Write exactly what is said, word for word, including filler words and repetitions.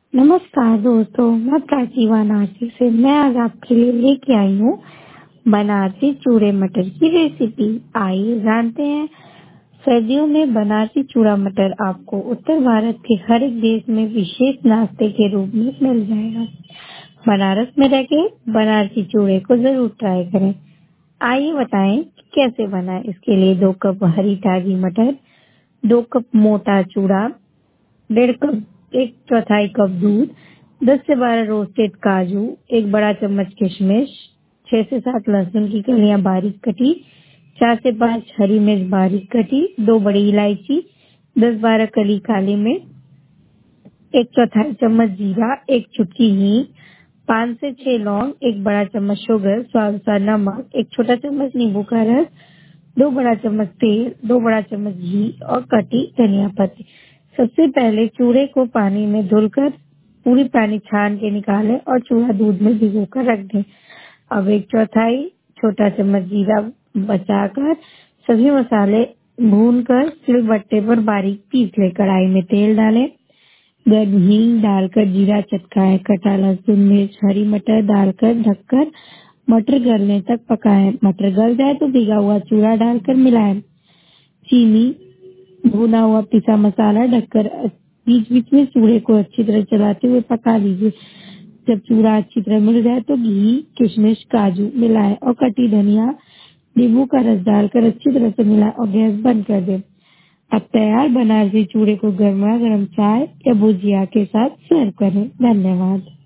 नमस्कार दोस्तों, मैं प्राची वाराणसी से मैं आज आपके लिए लेके आई हूँ बनारसी चूड़े मटर की रेसिपी। आइए जानते हैं। सर्दियों में बनारसी चूड़ा मटर आपको उत्तर भारत के हर एक देश में विशेष नाश्ते के रूप में मिल जाएगा। बनारस में रहकर बनारसी चूड़े को जरूर ट्राई करें। आइए बताएं कि कैसे बनाएं। इसके लिए दो कप हरी ताजी मटर, दो कप मोटा चूड़ा, डेढ़ कप एक चौथाई कप दूध, दस से बारह रोस्टेड काजू, एक बड़ा चम्मच किशमिश, छह से सात लहसुन की कलियां बारीक कटी, चार से पाँच हरी मिर्च बारीक कटी, दो बड़ी इलायची, दस बारह कली काली मिर्च, एक चौथाई चम्मच जीरा, एक चुटकी हींग, पाँच से छह लौंग, एक बड़ा चम्मच शुगर, स्वाद अनुसार नमक, एक छोटा चम्मच नींबू का रस, दो बड़ा चम्मच तेल, दो बड़ा चम्मच घी और कटी धनिया पत्ती। सबसे पहले चूड़े को पानी में धुलकर पूरी पानी छान के निकालें और चूड़ा दूध में भिगोकर रख दें। अब एक चौथाई छोटा चम्मच जीरा बचाकर सभी मसाले भूनकर सिलबट्टे पर बारीक पीस लें। कढ़ाई में तेल डालें, गर्म हींग डालकर जीरा चटकाएं, कटा लहसुन मिर्च हरी मटर डालकर ढककर मटर गलने तक पकाएं। मटर गल जाए तो भिगा हुआ चूड़ा डालकर मिलाएं। चीनी, भुना हुआ पिसा मसाला ढककर बीच बीच में चूड़े को अच्छी तरह चलाते हुए पका लीजिए। जब चूड़ा अच्छी तरह मिल जाए तो घी, किशमिश, काजू मिलाएं और कटी धनिया, नींबू का रस डालकर अच्छी तरह से मिलाएं और गैस बंद कर दें। अब तैयार बनारसी चूड़े को गर्मा गर्म चाय या भुजिया के साथ सर्व करें। धन्यवाद।